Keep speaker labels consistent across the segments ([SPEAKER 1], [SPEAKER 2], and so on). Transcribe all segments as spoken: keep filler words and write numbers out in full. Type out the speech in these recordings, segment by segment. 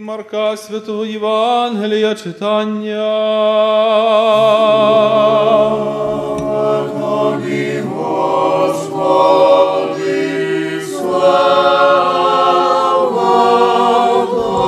[SPEAKER 1] Марка Святого Євангелія читання.
[SPEAKER 2] Тобі, Господи, слава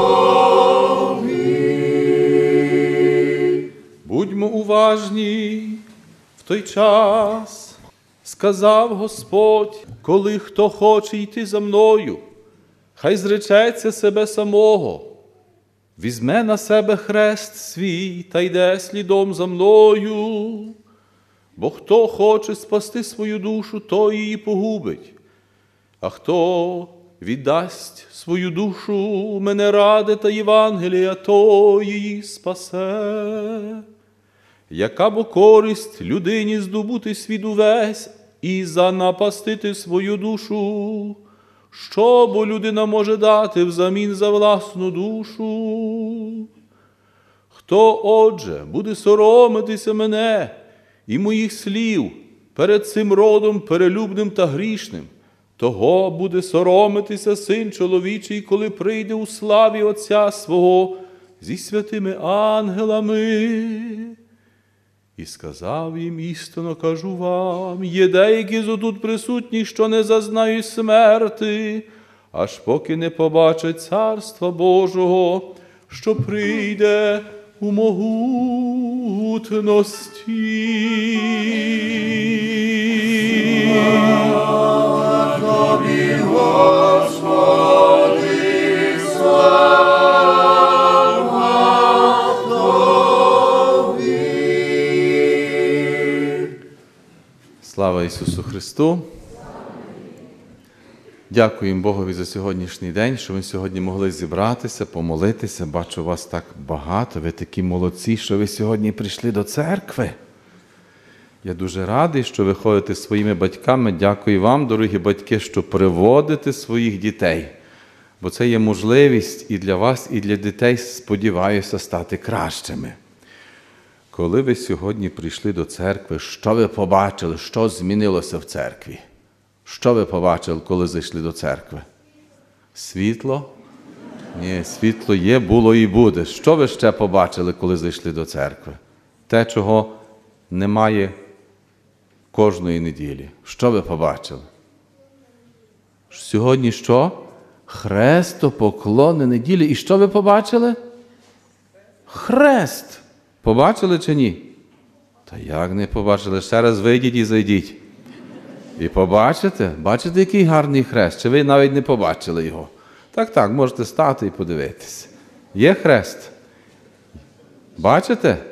[SPEAKER 2] Тобі.
[SPEAKER 1] Будьмо уважні в той час, сказав Господь, коли хто хоче йти за мною, хай зречеться себе самого, візьме на себе хрест свій та йде слідом за мною. Бо хто хоче спасти свою душу, той її погубить, а хто віддасть свою душу мене ради та Євангелія, то її спасе. Яка бо користь людині здобути світ увесь і занапастити свою душу? Що бо людина може дати взамін за власну душу? Хто, отже, буде соромитися мене і моїх слів перед цим родом перелюбним та грішним, того буде соромитися Син чоловічий, коли прийде у славі Отця свого зі святими ангелами. І сказав їм: істинно кажу вам, є деякі зо тут присутні, що не зазнають смерти, аж поки не побачать Царства Божого, що прийде у могутності.
[SPEAKER 2] Слава Тобі, Господи, слава
[SPEAKER 1] Слава Ісусу Христу! Дякуємо Богові за сьогоднішній день, що ми сьогодні могли зібратися, помолитися. Бачу, вас так багато, ви такі молодці, що ви сьогодні прийшли до церкви. Я дуже радий, що ви ходите зі своїми батьками. Дякую вам, дорогі батьки, що приводите своїх дітей. Бо це є можливість і для вас, і для дітей, сподіваюся, стати кращими. Коли ви сьогодні прийшли до церкви, що ви побачили, що змінилося в церкві? Що ви побачили, коли зайшли до церкви? Світло? Ні, світло є, було і буде. Що ви ще побачили, коли зайшли до церкви? Те, чого немає кожної неділі. Що ви побачили? Сьогодні що? Хрестопоклонне неділі. І що ви побачили? Хрест. Побачили чи ні? Та як не побачили? Ще раз вийдіть і зайдіть. І побачите? Бачите, який гарний хрест? Чи ви навіть не побачили його? Так, так, можете стати і подивитися. Є хрест? Бачите?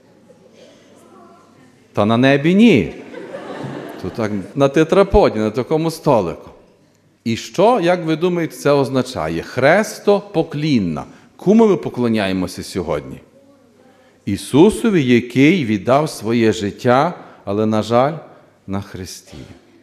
[SPEAKER 1] Та на небі ні. Тут так на тетраподі, на такому столику. І що, як ви думаєте, це означає? Хрестопоклінна. Кому ми поклоняємося сьогодні? Ісусові, який віддав своє життя, але, на жаль, на хресті.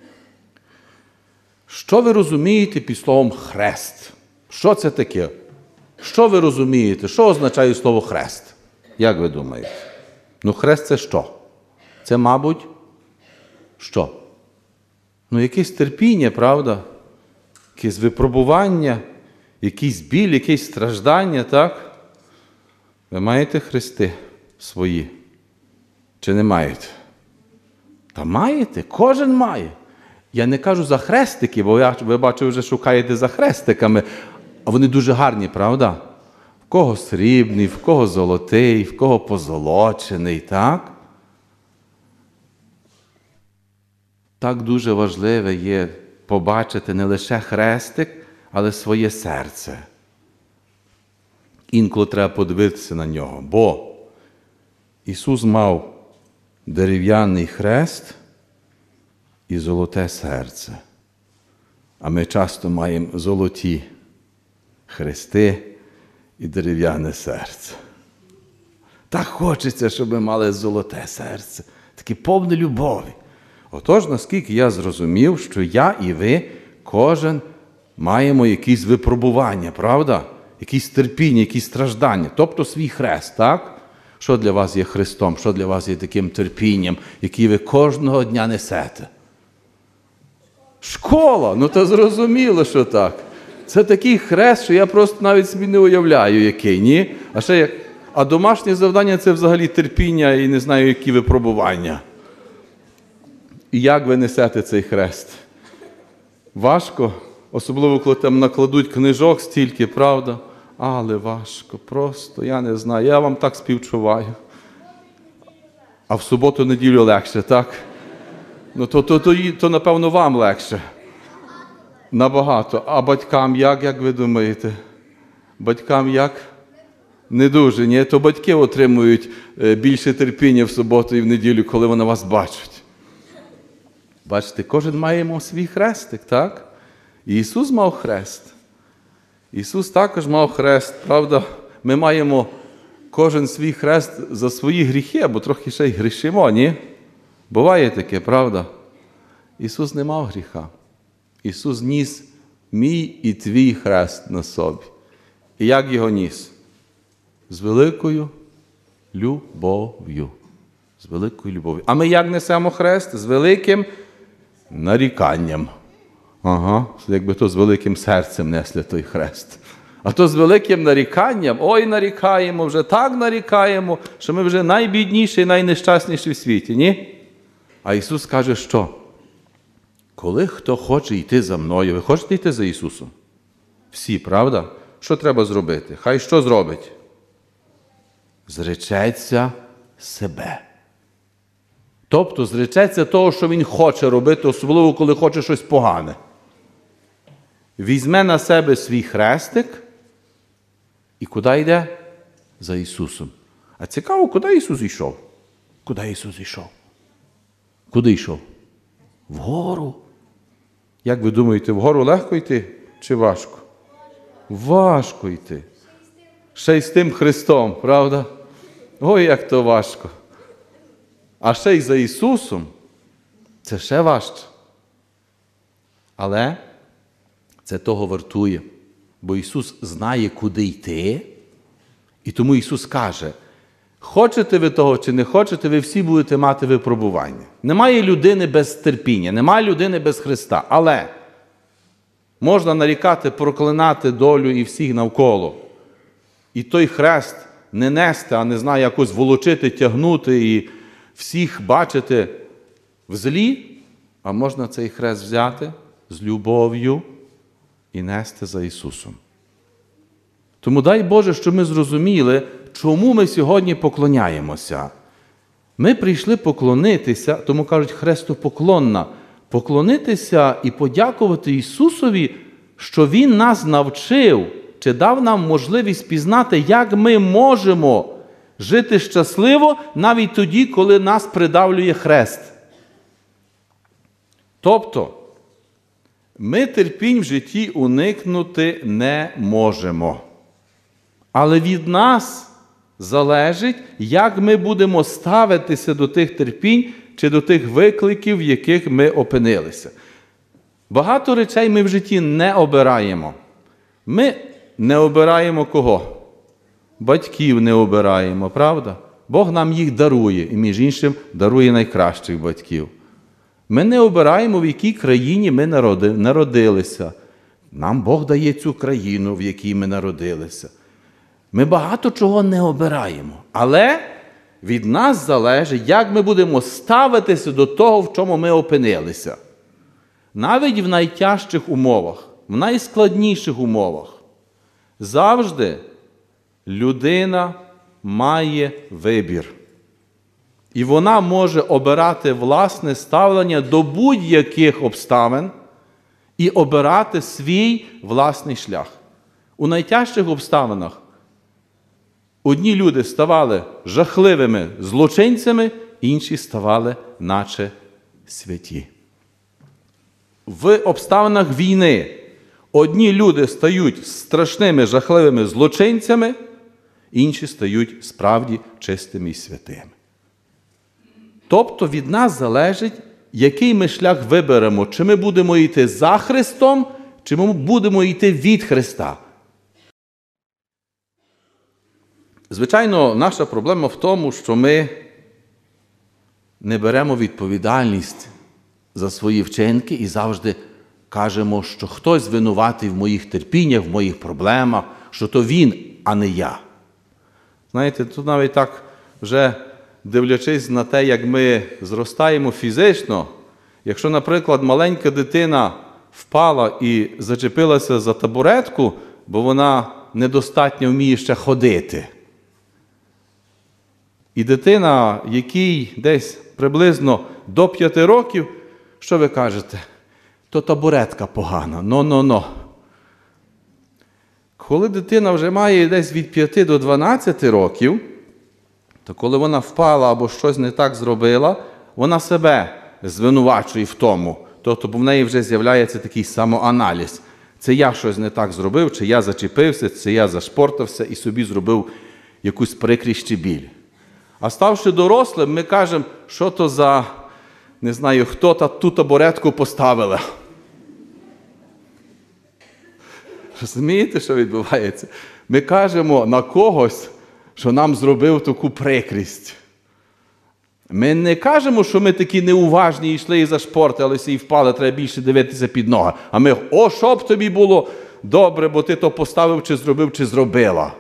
[SPEAKER 1] Що ви розумієте під словом хрест? Що це таке? Що ви розумієте? Що означає слово хрест? Як ви думаєте? Ну, хрест – це що? Це, мабуть, що? Ну, якесь терпіння, правда? Якесь випробування, якийсь біль, якесь страждання, так? Ви маєте хрести свої? Чи не маєте? Та маєте, кожен має. Я не кажу за хрестики, бо я, ви бачу, вже шукаєте за хрестиками, а вони дуже гарні, правда? В кого срібний, в кого золотий, в кого позолочений, так? Так дуже важливе є побачити не лише хрестик, але своє серце. Інколи треба подивитися на нього, бо Ісус мав дерев'яний хрест і золоте серце. А ми часто маємо золоті хрести і дерев'яне серце. Так хочеться, щоб ми мали золоте серце, таке повне любові. Отож, наскільки я зрозумів, що я і ви, кожен, маємо якісь випробування, правда? Якісь терпіння, якісь страждання, тобто свій хрест, так? Що для вас є хрестом, що для вас є таким терпінням, який ви кожного дня несете? Школа, ну то зрозуміло, що так. Це такий хрест, що я просто навіть собі не уявляю, який, ні? А ще як... А домашнє завдання – це взагалі терпіння і не знаю, які випробування. І як ви несете цей хрест? Важко? Особливо, коли там накладуть книжок стільки, правда? Але важко, просто, я не знаю, я вам так співчуваю. А в суботу-неділю легше, так? Ну, то, то, то, то, напевно, вам легше. Набагато. А батькам як, як ви думаєте? Батькам як? Не дуже, ні? То батьки отримують більше терпіння в суботу і в неділю, коли вони вас бачать. Бачите, кожен має свій хрестик, так? І Ісус мав хрест. Ісус також мав хрест, правда? Ми маємо кожен свій хрест за свої гріхи, бо трохи ще й грішимо, ні? Буває таке, правда? Ісус не мав гріха. Ісус ніс мій і твій хрест на собі. І як його ніс? З великою любов'ю. З великою любов'ю. А ми як несемо хрест? З великим наріканням. Ага, якби то з великим серцем несли той хрест. А то з великим наріканням, ой, нарікаємо, вже так нарікаємо, що ми вже найбідніші і найнещасніші в світі, ні? А Ісус каже, що? Коли хто хоче йти за мною, ви хочете йти за Ісусом? Всі, правда? Що треба зробити? Хай що зробить? Зречеться себе. Тобто зречеться того, що він хоче робити, особливо, коли хоче щось погане. Візьме на себе свій хрестик і куди йде? За Ісусом. А цікаво, куди Ісус йшов? Куди Ісус йшов? Куди йшов? Вгору. Як ви думаєте, вгору легко йти чи важко? Важко йти. Ще й з тим Христом, правда? Ой, як то важко. А ще й за Ісусом це ще важче. Але це того вартує, бо Ісус знає, куди йти, і тому Ісус каже, хочете ви того чи не хочете, ви всі будете мати випробування. Немає людини без терпіння, немає людини без Христа, але можна нарікати, проклинати долю і всіх навколо. І той хрест не нести, а не знаю, якось волочити, тягнути і всіх бачити в злі, а можна цей хрест взяти з любов'ю і нести за Ісусом. Тому дай Боже, що ми зрозуміли, чому ми сьогодні поклоняємося. Ми прийшли поклонитися, тому кажуть хрестопоклонна, поклонитися і подякувати Ісусові, що Він нас навчив, чи дав нам можливість пізнати, як ми можемо жити щасливо навіть тоді, коли нас придавлює хрест. Тобто, ми терпінь в житті уникнути не можемо. Але від нас залежить, як ми будемо ставитися до тих терпінь чи до тих викликів, в яких ми опинилися. Багато речей ми в житті не обираємо. Ми не обираємо кого? Батьків не обираємо, правда? Бог нам їх дарує, і між іншим дарує найкращих батьків. Ми не обираємо, в якій країні ми народилися. Нам Бог дає цю країну, в якій ми народилися. Ми багато чого не обираємо. Але від нас залежить, як ми будемо ставитися до того, в чому ми опинилися. Навіть в найтяжчих умовах, в найскладніших умовах. Завжди людина має вибір. І вона може обирати власне ставлення до будь-яких обставин і обирати свій власний шлях. У найтяжчих обставинах одні люди ставали жахливими злочинцями, інші ставали наче святі. В обставинах війни одні люди стають страшними, жахливими злочинцями, інші стають справді чистими і святими. Тобто від нас залежить, який ми шлях виберемо, чи ми будемо йти за Христом, чи ми будемо йти від Христа. Звичайно, наша проблема в тому, що ми не беремо відповідальність за свої вчинки і завжди кажемо, що хтось винуватий в моїх терпіннях, в моїх проблемах, що то він, а не я. Знаєте, тут навіть так вже дивлячись на те, як ми зростаємо фізично, якщо, наприклад, маленька дитина впала і зачепилася за табуретку, бо вона недостатньо вміє ще ходити. І дитина, якій десь приблизно до п'яти років, що ви кажете? То табуретка погана, но-но-но. Коли дитина вже має десь від п'яти до дванадцяти років, то коли вона впала або щось не так зробила, вона себе звинувачує в тому. Тобто в неї вже з'являється такий самоаналіз. Це я щось не так зробив, чи я зачепився, чи я зашпортався і собі зробив якусь прикрість чи біль. А ставши дорослим, ми кажемо, що то за, не знаю, хто та ту табуретку поставила. Розумієте, що відбувається? Ми кажемо на когось, що нам зробив таку прикрість. Ми не кажемо, що ми такі неуважні і йшли і зашпорталися, і впали, треба більше дивитися під ноги. А ми, о, що б тобі було добре, бо ти то поставив, чи зробив, чи зробила.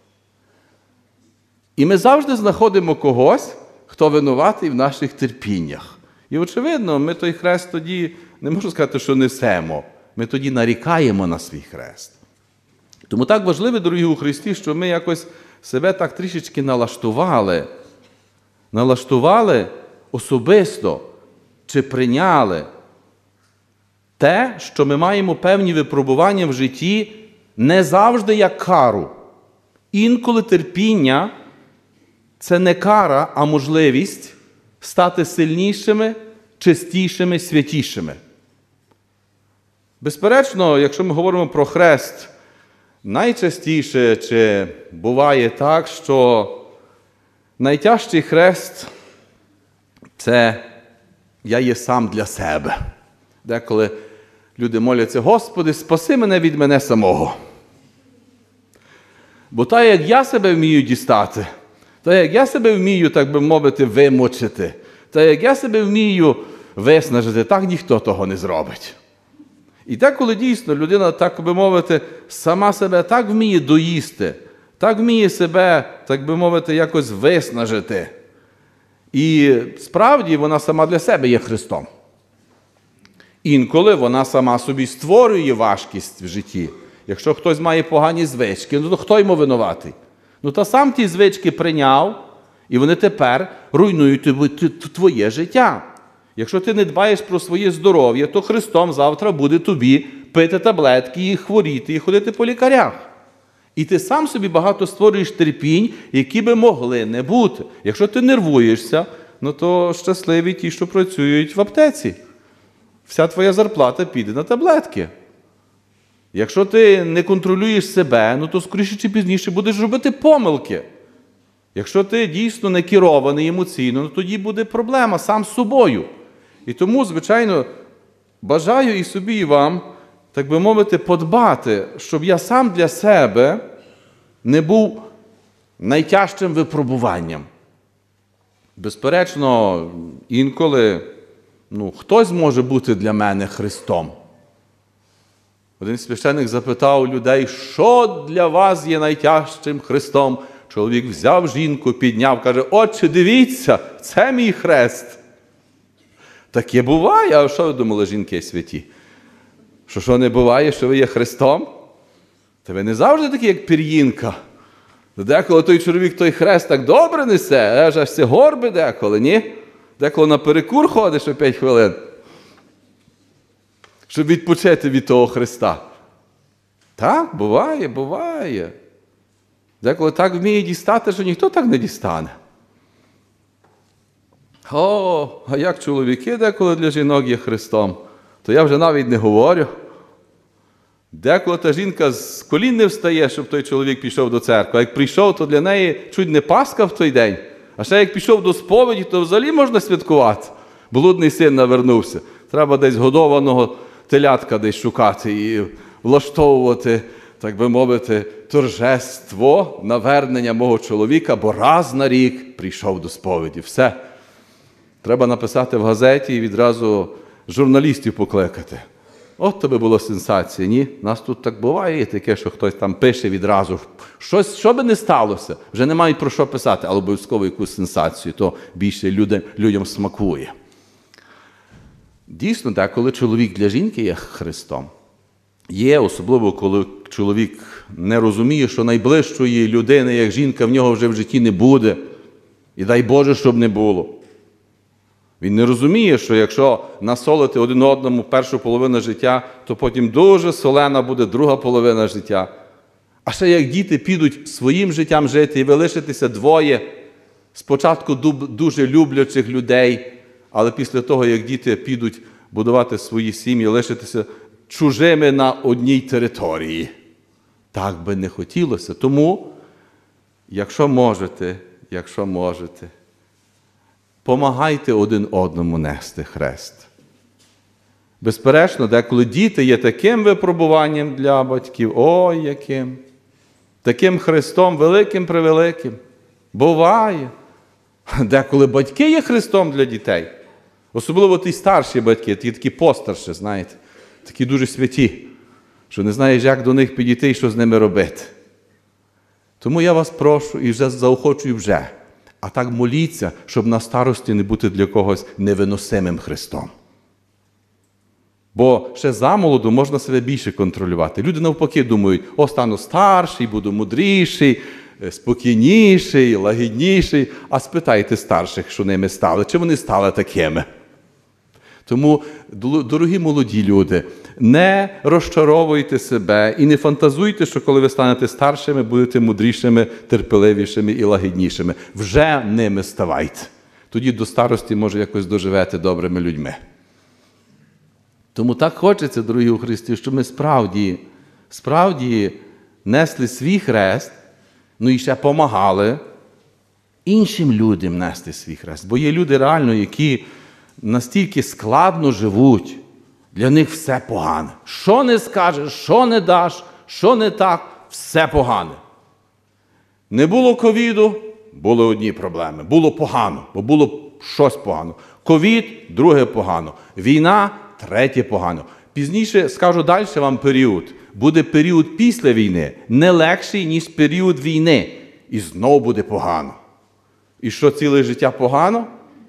[SPEAKER 1] І ми завжди знаходимо когось, хто винуватий в наших терпіннях. І, очевидно, ми той хрест тоді, не можу сказати, що несемо. Ми тоді нарікаємо на свій хрест. Тому так важливо, дорогі у Христі, що ми якось себе так трішечки налаштували. Налаштували особисто, чи прийняли те, що ми маємо певні випробування в житті не завжди як кару. Інколи терпіння – це не кара, а можливість стати сильнішими, чистішими, святішими. Безперечно, якщо ми говоримо про хрест, найчастіше чи буває так, що найтяжчий хрест – це я є сам для себе. Деколи люди моляться: Господи, спаси мене від мене самого. Бо так, як я себе вмію дістати, так, як я себе вмію, так би мовити, вимочити, так, як я себе вмію виснажити, так ніхто того не зробить. І так, коли дійсно людина, так би мовити, сама себе так вміє доїсти, так вміє себе, так би мовити, якось виснажити. І справді вона сама для себе є Христом. Інколи вона сама собі створює важкість в житті. Якщо хтось має погані звички, ну то хто йому винуватий? Ну та сам ті звички прийняв, і вони тепер руйнують твоє життя. Якщо ти не дбаєш про своє здоров'я, то Христом завтра буде тобі пити таблетки, і хворіти, і ходити по лікарях. І ти сам собі багато створюєш терпінь, які би могли не бути. Якщо ти нервуєшся, ну то щасливі ті, що працюють в аптеці. Вся твоя зарплата піде на таблетки. Якщо ти не контролюєш себе, ну то скоріше чи пізніше будеш робити помилки. Якщо ти дійсно не керований емоційно, ну тоді буде проблема сам з собою. І тому, звичайно, бажаю і собі, і вам, так би мовити, подбати, щоб я сам для себе не був найтяжчим випробуванням. Безперечно, інколи ну, хтось може бути для мене Христом. Один священик запитав людей, що для вас є найтяжчим Христом? Чоловік взяв жінку, підняв, каже: «Отче, дивіться, це мій хрест». Таке буває. А що ви думали, жінки святі? Що що не буває, що ви є Христом? Та ви не завжди такі, як пір'їнка. Деколи той чоловік той хрест так добре несе, аж аж це горби деколи, ні? Деколи на перекур ходиш о п'ять хвилин, щоб відпочити від того Христа. Так, буває, буває. Деколи так вміє дістати, що ніхто так не дістане. О, а як чоловіки деколи для жінок є Христом, то я вже навіть не говорю. Деколи та жінка з колін не встає, щоб той чоловік пішов до церкви. А як прийшов, то для неї чуть не Пасха в той день. А ще як пішов до сповіді, то взагалі можна святкувати. Блудний син навернувся. Треба десь годованого телятка десь шукати і влаштовувати, так би мовити, торжество навернення мого чоловіка, бо раз на рік прийшов до сповіді. Все. Треба написати в газеті і відразу журналістів покликати. От тобі була сенсація, ні? У нас тут так буває і таке, що хтось там пише відразу. Щось, що би не сталося, вже не мають про що писати, але обов'язково якусь сенсацію, то більше людям, людям смакує. Дійсно, деколи чоловік для жінки є Христом. Є, особливо, коли чоловік не розуміє, що найближчої людини, як жінка, в нього вже в житті не буде. І дай Боже, щоб не було. Він не розуміє, що якщо насолити один одному першу половину життя, то потім дуже солена буде друга половина життя. А ще як діти підуть своїм життям жити, і ви лишитеся двоє, спочатку дуже люблячих людей, але після того, як діти підуть будувати свої сім'ї, лишитися чужими на одній території. Так би не хотілося. Тому, якщо можете, якщо можете, помагайте один одному нести хрест. Безперечно, деколи діти є таким випробуванням для батьків, ой, яким, таким хрестом великим-превеликим. Буває. Деколи батьки є хрестом для дітей. Особливо ті старші батьки, ті такі постарші, знаєте, такі дуже святі, що не знаєш, як до них підійти і що з ними робити. Тому я вас прошу і вже заохочую вже. А так моліться, щоб на старості не бути для когось невиносимим Христом. Бо ще замолоду можна себе більше контролювати. Люди навпаки думають, о, стану старший, буду мудріший, спокійніший, лагідніший. А спитайте старших, що ними стали, чи вони стали такими. Тому, дорогі молоді люди, не розчаровуйте себе і не фантазуйте, що коли ви станете старшими, будете мудрішими, терпеливішими і лагіднішими. Вже ними ставайте. Тоді до старості, може, якось доживете добрими людьми. Тому так хочеться, дорогі у Христі, щоб ми справді, справді несли свій хрест, ну і ще помагали іншим людям нести свій хрест. Бо є люди реально, які настільки складно живуть, для них все погане. Що не скажеш, що не даш, що не так, все погане. Не було ковіду, були одні проблеми. Було погано, бо було щось погано. Ковід – друге погано. Війна – третє погано. Пізніше скажу далі вам період. Буде період після війни не легший, ніж період війни. І знову буде погано. І що, ціле життя погано?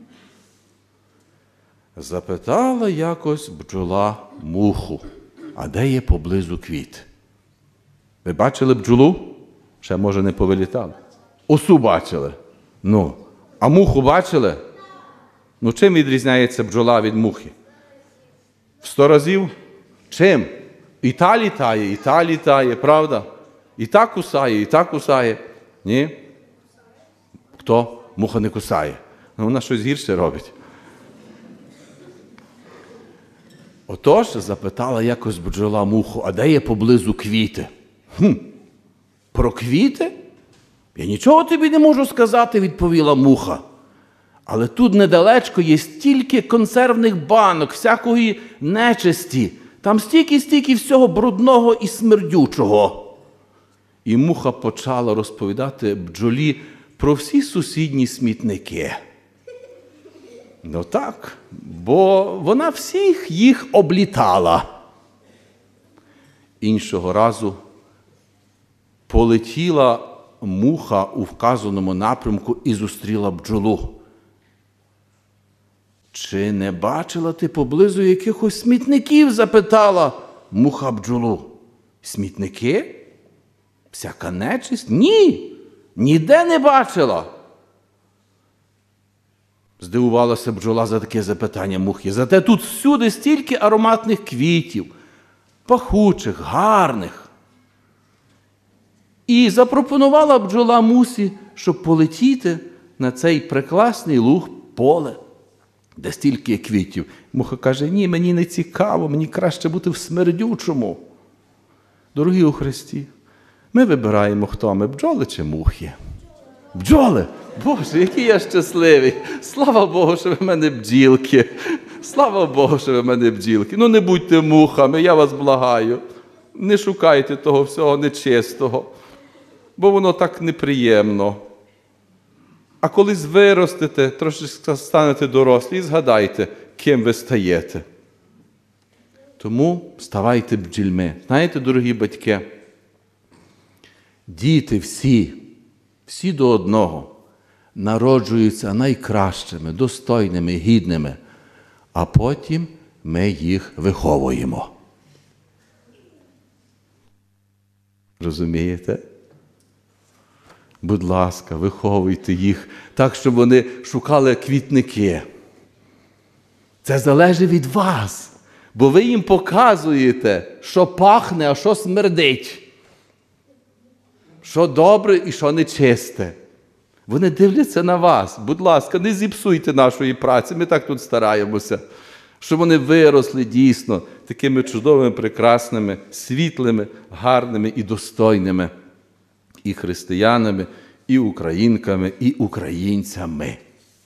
[SPEAKER 1] Запитала якось бджола муху, а де є поблизу квіт? Ви бачили бджолу? Ще, може, не повилітали. Осу бачили. Ну, а муху бачили? Ну, чим відрізняється бджола від мухи? В сто разів? Чим? І та літає, і та літає, правда? І та кусає, і та кусає. Ні? Хто? Муха не кусає. Ну, вона щось гірше робить. Отож, запитала якось бджола муху, а де є поблизу квіти? Хм, про квіти? Я нічого тобі не можу сказати, відповіла муха. Але тут недалечко є стільки консервних банок, всякої нечисті. Там стільки-стільки всього брудного і смердючого. І муха почала розповідати бджолі про всі сусідні смітники. Ну так, бо вона всіх їх облітала. Іншого разу полетіла муха у вказаному напрямку і зустріла бджолу. Чи не бачила ти поблизу якихось смітників? Запитала муха бджолу. Смітники? Всяка нечисть? Ні, ніде не бачила. Здивувалася бджола за таке запитання мухи. Зате тут всюди стільки ароматних квітів, пахучих, гарних. І запропонувала бджола мусі, щоб полетіти на цей прекрасний луг поле, де стільки квітів. Муха каже, ні, мені не цікаво, мені краще бути в смердючому. Дорогі у Христі, ми вибираємо, хто ми, бджоли чи мухи? Бджоли! Боже, який я щасливий! Слава Богу, що ви в мене бджілки! Слава Богу, що ви в мене бджілки! Ну не будьте мухами, я вас благаю. Не шукайте того всього нечистого, бо воно так неприємно. А колись виростете, трошки станете дорослі і згадайте, ким ви стаєте. Тому ставайте бджільми. Знаєте, дорогі батьки, діти всі, всі до одного, народжуються найкращими, достойними, гідними, а потім ми їх виховуємо. Розумієте? Будь ласка, виховуйте їх так, щоб вони шукали квітники. Це залежить від вас, бо ви їм показуєте, що пахне, а що смердить, що добре і що нечисте. Вони дивляться на вас. Будь ласка, не зіпсуйте нашої праці, ми так тут стараємося, щоб вони виросли дійсно такими чудовими, прекрасними, світлими, гарними і достойними і християнами, і українками, і українцями.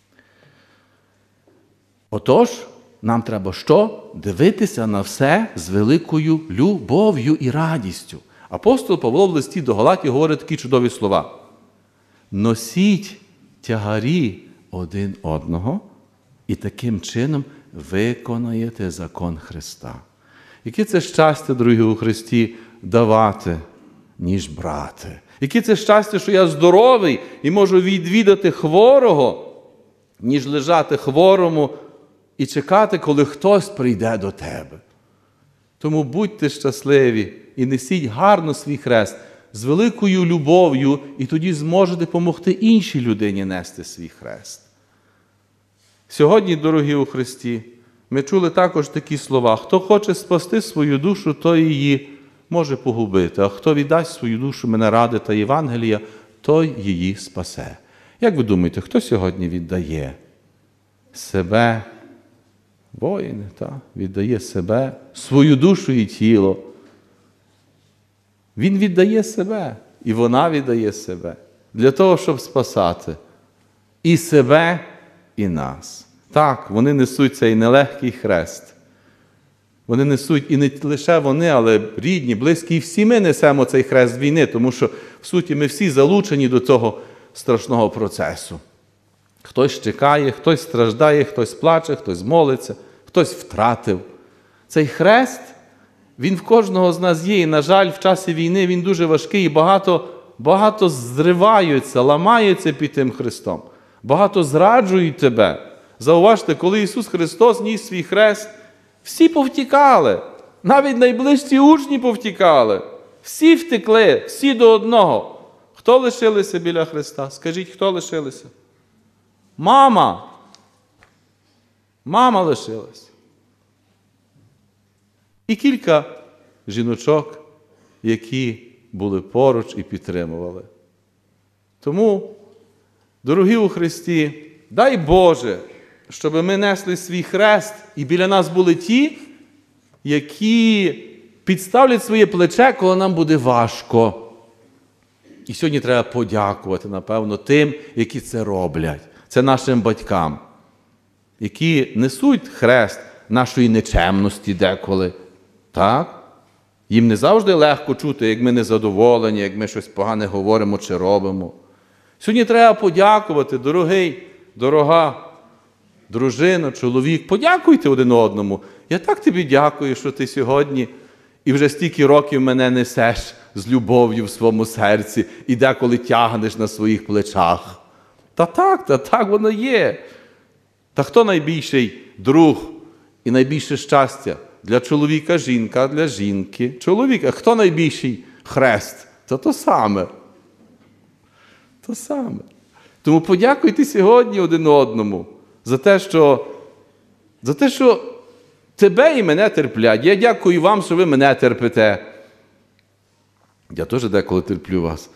[SPEAKER 1] Отож, нам треба що? Дивитися на все з великою любов'ю і радістю. Апостол Павло в листі до Галатів говорить такі чудові слова. Носіть тягарі один одного і таким чином виконаєте закон Христа. Яке це щастя, дорогі у Христі, давати, ніж брати. Яке це щастя, що я здоровий і можу відвідати хворого, ніж лежати хворому і чекати, коли хтось прийде до тебе. Тому будьте щасливі і несіть гарно свій хрест з великою любов'ю, і тоді зможете допомогти іншій людині нести свій хрест. Сьогодні, дорогі у Христі, ми чули також такі слова. Хто хоче спасти свою душу, той її може погубити, а хто віддасть свою душу мене ради та Євангелія, той її спасе. Як ви думаєте, хто сьогодні віддає себе? Воїни, та? Віддає себе, свою душу і тіло. Він віддає себе, і вона віддає себе, для того, щоб спасати і себе, і нас. Так, вони несуть цей нелегкий хрест. Вони несуть, і не лише вони, але рідні, близькі, і всі ми несемо цей хрест війни, тому що, в суті, ми всі залучені до цього страшного процесу. Хтось чекає, хтось страждає, хтось плаче, хтось молиться, хтось втратив. Цей хрест, він в кожного з нас є, і, на жаль, в часі війни він дуже важкий, і багато, багато зриваються, ламаються під тим хрестом. Багато зраджують тебе. Зауважте, коли Ісус Христос ніс свій хрест, всі повтікали, навіть найближчі учні повтікали. Всі втекли, всі до одного. Хто лишилися біля Христа? Скажіть, хто лишилися? Мама. Мама лишилась. І кілька жіночок, які були поруч і підтримували. Тому, дорогі у Христі, дай Боже, щоб ми несли свій хрест, і біля нас були ті, які підставлять своє плече, коли нам буде важко. І сьогодні треба подякувати, напевно, тим, які це роблять. Це нашим батькам, які несуть хрест нашої нечемності деколи. Так? Їм не завжди легко чути, як ми незадоволені, як ми щось погане говоримо чи робимо. Сьогодні треба подякувати, дорогий, дорога, дружина, чоловік, подякуйте один одному. Я так тобі дякую, що ти сьогодні і вже стільки років мене несеш з любов'ю в своєму серці і деколи тягнеш на своїх плечах. Та так, та так воно є. Та хто найбільший друг і найбільше щастя? Для чоловіка жінка, а для жінки чоловік. А хто найбільший хрест? Та то саме. То саме. Тому подякуйте сьогодні один одному за те, що, за те, що тебе і мене терплять. Я дякую вам, що ви мене терпите. Я теж деколи терплю вас.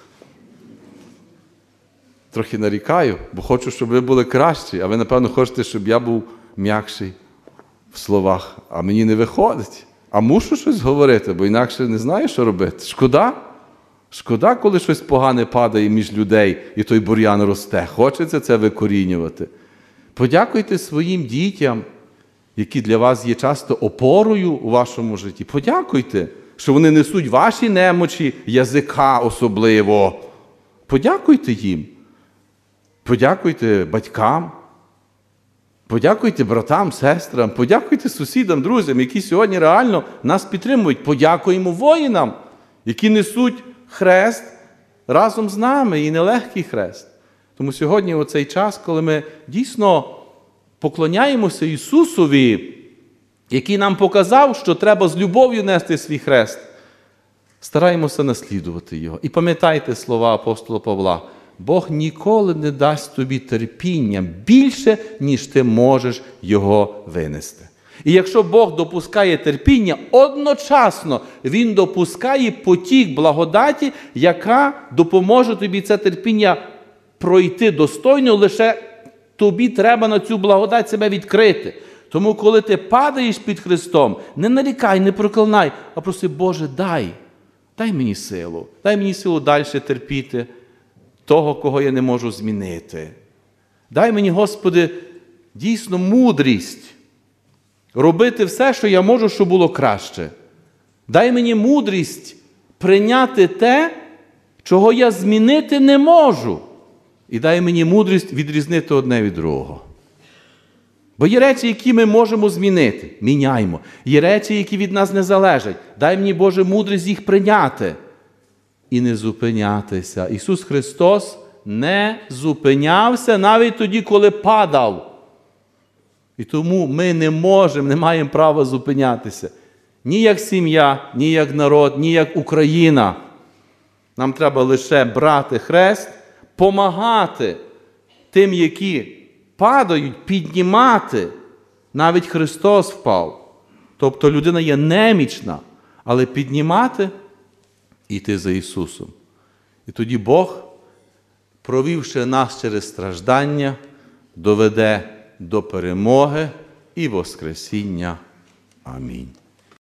[SPEAKER 1] Трохи нарікаю, бо хочу, щоб ви були кращі, а ви, напевно, хочете, щоб я був м'якший в словах. А мені не виходить. А мушу щось говорити, бо інакше не знаю, що робити. Шкода? Шкода, коли щось погане падає між людей, і той бур'ян росте. Хочеться це викорінювати. Подякуйте своїм дітям, які для вас є часто опорою у вашому житті. Подякуйте, що вони несуть ваші немочі, язика особливо. Подякуйте їм. Подякуйте батькам. Подякуйте братам, сестрам, подякуйте сусідам, друзям, які сьогодні реально нас підтримують. Подякуємо воїнам, які несуть хрест разом з нами, і нелегкий хрест. Тому сьогодні у цей час, коли ми дійсно поклоняємося Ісусові, який нам показав, що треба з любов'ю нести свій хрест, стараємося наслідувати Його. І пам'ятайте слова апостола Павла: Бог ніколи не дасть тобі терпіння більше, ніж ти можеш його винести. І якщо Бог допускає терпіння, одночасно Він допускає потік благодаті, яка допоможе тобі це терпіння пройти достойно, лише тобі треба на цю благодать себе відкрити. Тому, коли ти падаєш під Христом, не нарікай, не проклинай, а проси: Боже, дай, дай мені силу, дай мені силу далі терпіти того, кого я не можу змінити. Дай мені, Господи, дійсно мудрість робити все, що я можу, щоб було краще. Дай мені мудрість прийняти те, чого я змінити не можу. І дай мені мудрість відрізнити одне від другого. Бо є речі, які ми можемо змінити. Міняймо. Є речі, які від нас не залежать. Дай мені, Боже, мудрість їх прийняти. І не зупинятися. Ісус Христос не зупинявся навіть тоді, коли падав. І тому ми не можемо, не маємо права зупинятися. Ні як сім'я, ні як народ, ні як Україна. Нам треба лише брати хрест, помагати тим, які падають, піднімати. Навіть Христос впав. Тобто людина є немічна, але піднімати і йти за Ісусом. І тоді Бог, провівши нас через страждання, доведе до перемоги і воскресіння. Амінь.